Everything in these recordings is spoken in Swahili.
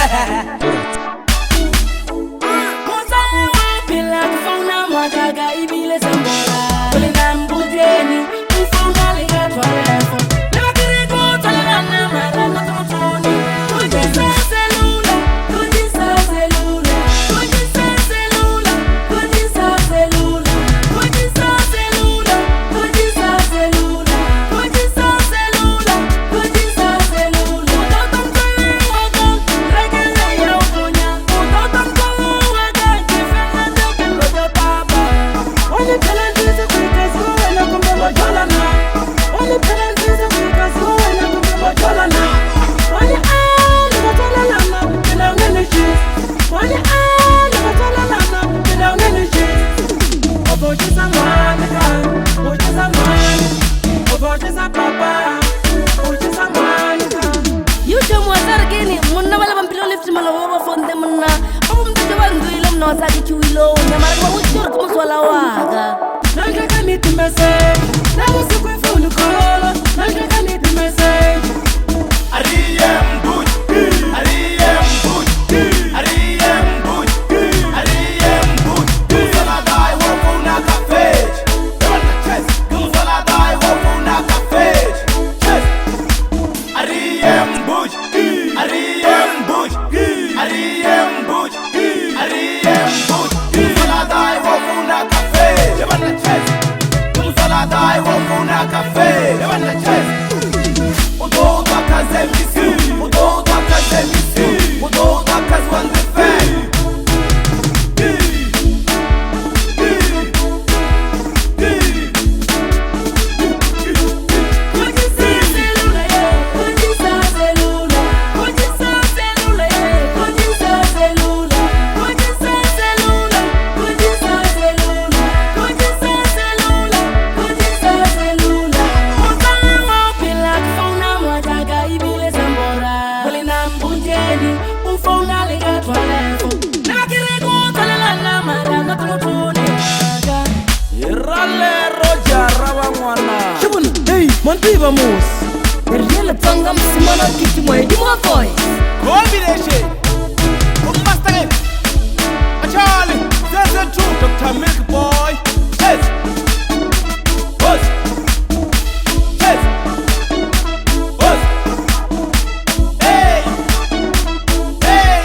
Vamos! Perdiendo tanga msimana kitu mwe di mwa voice. Combination. Master game. Charlie, that's the truth. Dr. Milk Boy. Yes. Buzz. Yes. Buzz. Hey. Hey.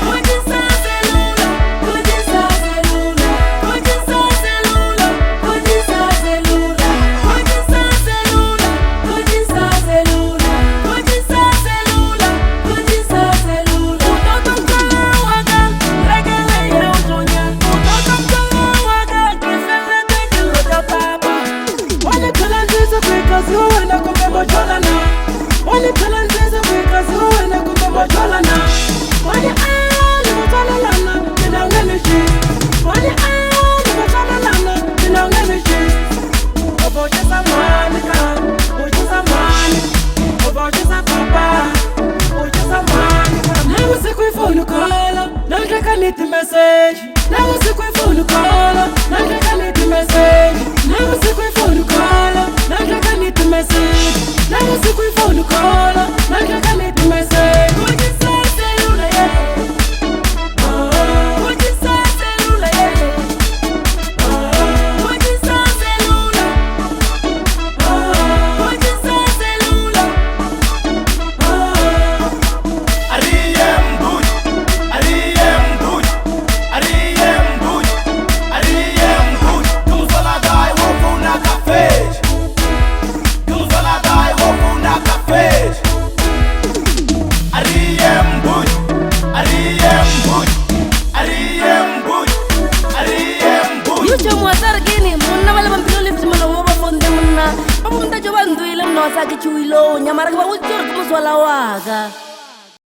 Message. Now we see quick phone call. Now I need the message. Now we see quick phone call. Now I need the message. Now we see quick phone call. Now I need the message. What you say, cellular? Oh, what you say, cellular? Oh, what you say, cellular? Oh, what you say, cellular? Oh, Ariem Bush. Ariem Bush. Ariem Bush. Ariem Bush. Como sola dai wo na café. Como sola dai wo na café. Ariem Bush. Ariem Bush. Ariem Bush. Ariem Bush. You chamo azar gini munna wala bampilo lift mana wo ba fonde munna. Papu mta jobandu ile mnosa kichuilo nyamara kwa uchor como sola waga.